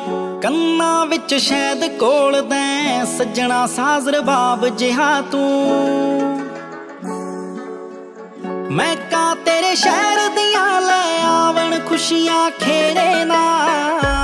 ਕੰਨਾਂ ਵਿੱਚ ਸ਼ਾਇਦ ਕੋਲਦੈਂ ਸੱਜਣਾ ਸਾਜ਼ ਰਬਾਬ ਜਿਹਾ ਤੂੰ। ਮੈਂ ਕਾ ਤੇਰੇ ਸ਼ਹਿਰ ਦੀਆਂ ਲੈ ਆਵਣ ਖੁਸ਼ੀਆਂ ਖੇੜੇ ਨਾਲ।